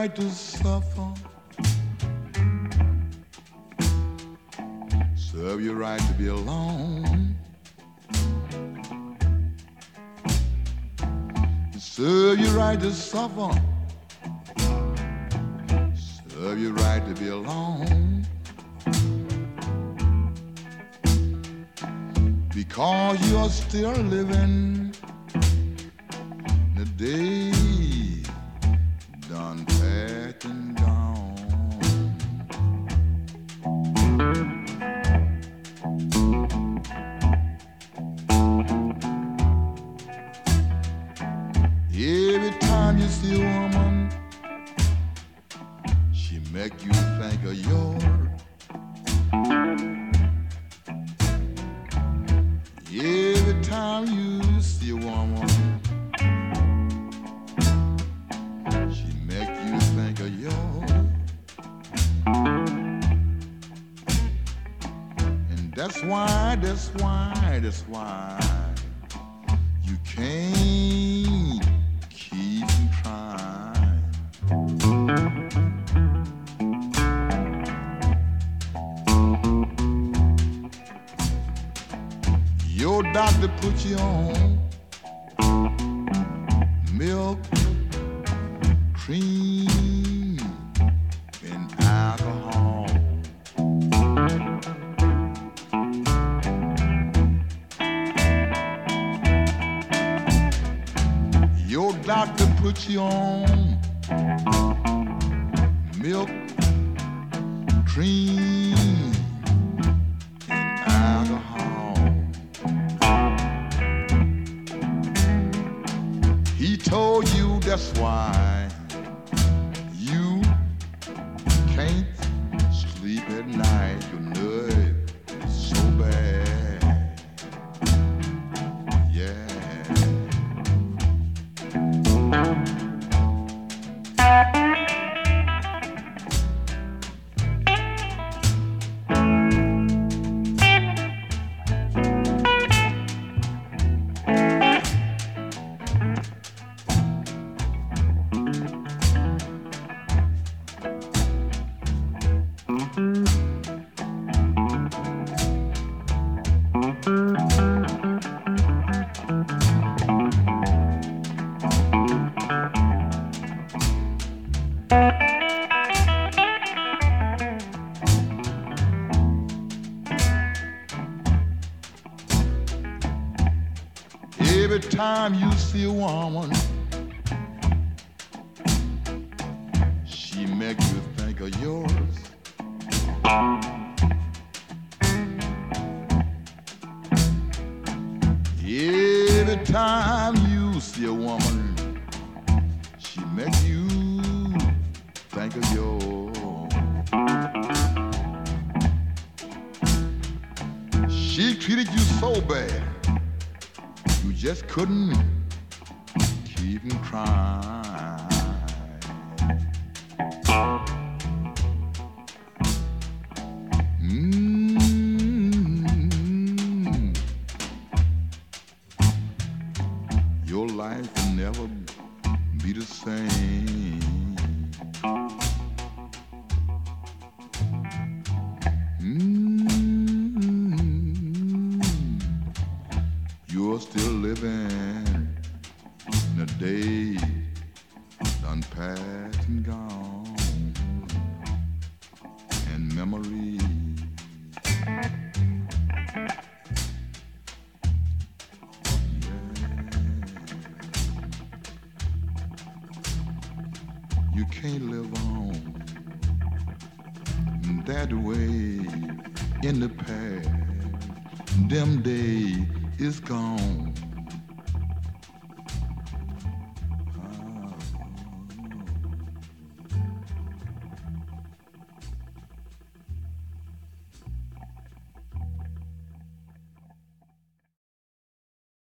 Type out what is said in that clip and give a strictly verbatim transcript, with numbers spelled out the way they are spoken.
right to suffer. Serve your right to be alone. Serve your right to suffer. Serve your right to be alone. Because you're still living the day done past and gone. Every time you see a woman, she make you think of yours. Every time you see a woman, she make you think of yours. And that's why, that's why, that's why you can't keep trying. Your doctor put you on milk, cream, and alcohol. Your doctor put you on milk, cream, and alcohol. He told you that's why you can't sleep at night. Your nerve is so bad. Yeah. Every time you see a woman, she make you think of yours. Every time you see a woman, she make you think of yours. She treated you so bad, you just couldn't keep from crying. Mm-hmm. Your life will never be the same. Mm-hmm. You're still living in a day done past and gone, and memories. You can't live on that way in the past. Them days is gone.